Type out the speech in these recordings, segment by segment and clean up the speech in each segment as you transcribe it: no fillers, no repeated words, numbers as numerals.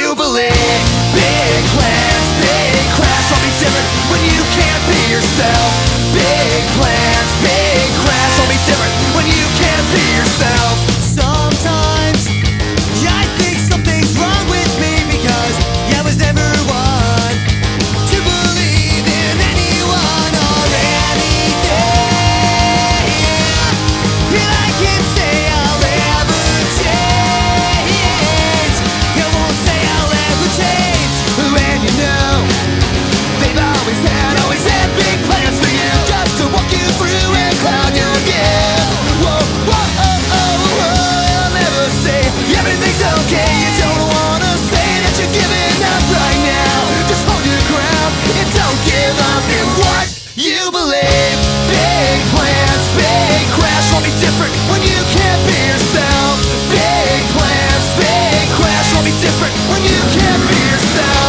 you believe. Big plans, big crash, all be different when you can't be yourself. Big plans, big crash, all be different when you can't be yourself. Sometimes I think something's wrong with me because I was never one to believe in anyone or anything. And I can't say I'll ever change. I won't say I'll ever change. When you know they've always had big plans for you, just to walk you through and cloud your views. Whoa, whoa, oh, oh, oh, I'll never say everything's okay. You don't wanna say that you're giving up right now. Just hold your ground and don't give up in what you believe. Big plans, big crash, won't be different when you can't be yourself. Big plans, big crash, won't be different when you can't be yourself.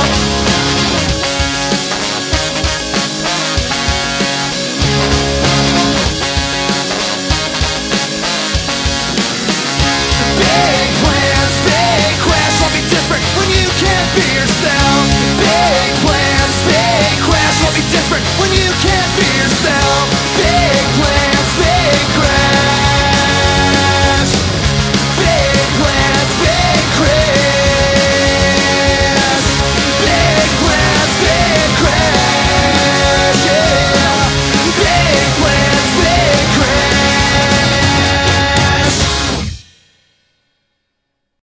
Big plans, big crash, won't be different when you can't be yourself.